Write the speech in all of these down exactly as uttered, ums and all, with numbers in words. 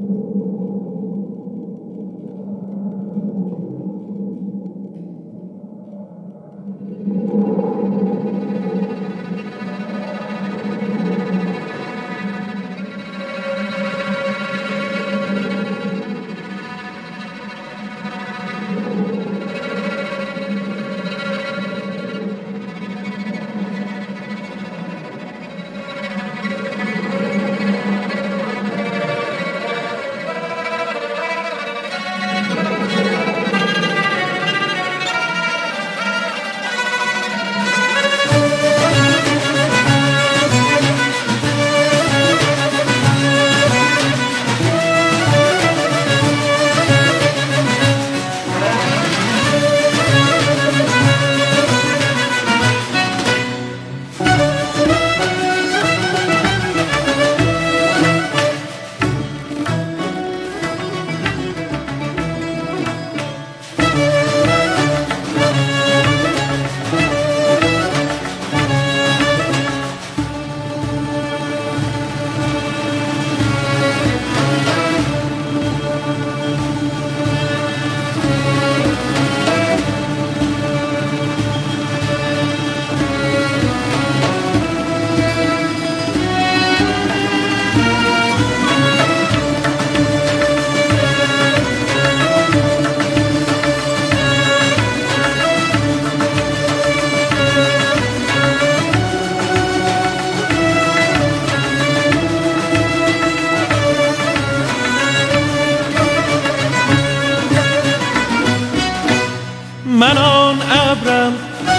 من آن ابرم،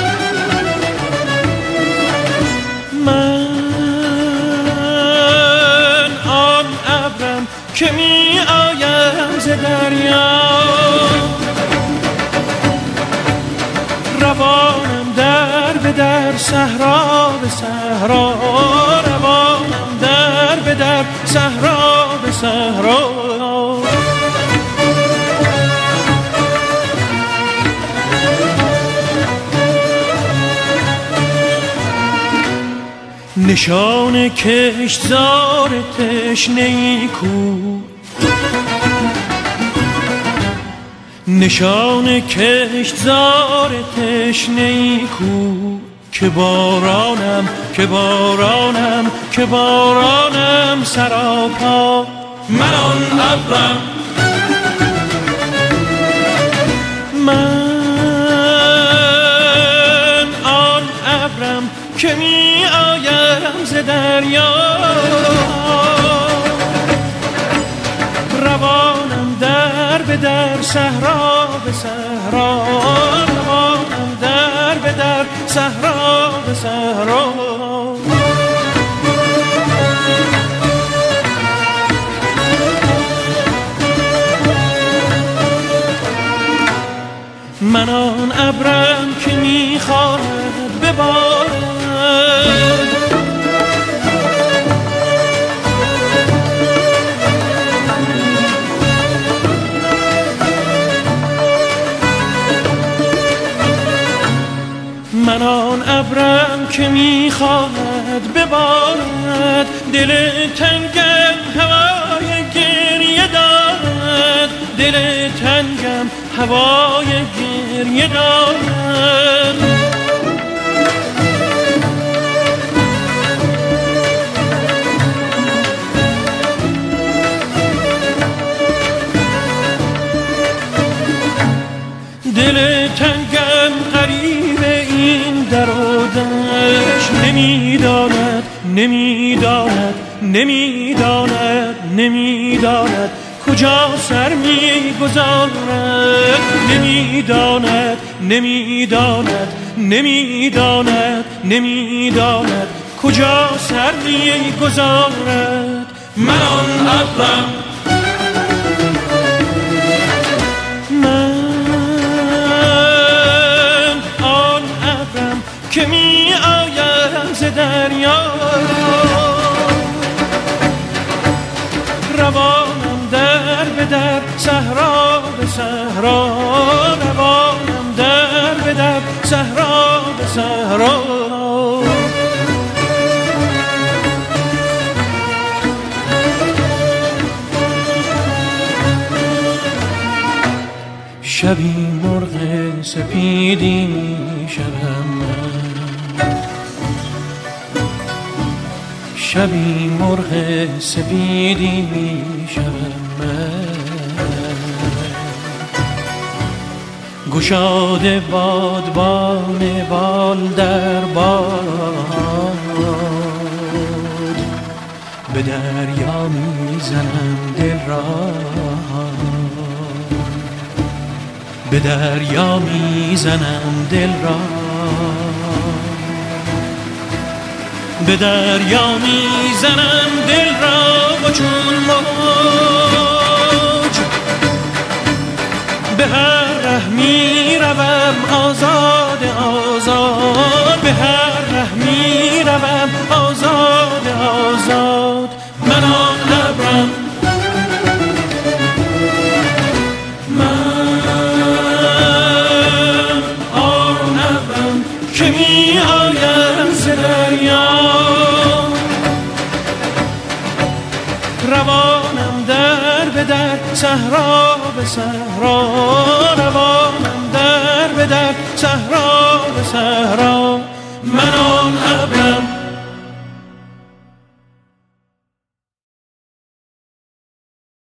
من آن ابرم که می آیم ز دریا، روانم در به در صحرا به صحرا، روانم در به در صحرا به صحرا. نشان کشتزار تشنه‌ای کو، نشان کشتزار تشنه‌ای کو، که بارانم که بارانم که بارانم سراپا. من آن ابرم، من آن ابرم که می آیم ز دریا، روانم در به در صحرا به صحرا، روانم در به در صحرا به صحرا. من آن ابرم که می‌خواهد ببارد، من آن ابرم که می‌خواهد ببارد، دل تنگم هوای گریه دارد، دل تنگم هوای گریه دارد. دل تنگم غریب این در و دشت، نمیداند نمیداند نمیداند نمیداند کجا سر میگذارد، نمیداند نمیداند نمیداند نمیداند کجا سر میگذارد. من آن ابرم، من آن ابرم که می آیم ز دریا، روانم در به در صحرا به صحرا، روانم در به در صحرا به صحرا. شبی مرغ سپیدی می شوم من، شبی مرغ سپیدی می شوم من. گشاده بادبان بال در باد، به دریا میزنم دل را، به دریا میزنم دل را، به دریا میزنم دل را و چون موج به هر ره میروم آزاد آزاد، به هر ره میروم آزاد آزاد. من آن ابرم، من آن ابرم که می آیم ز دریا، روانم در به در صحرا به صحرا، روانم در به در صحرا به صحرا. من آن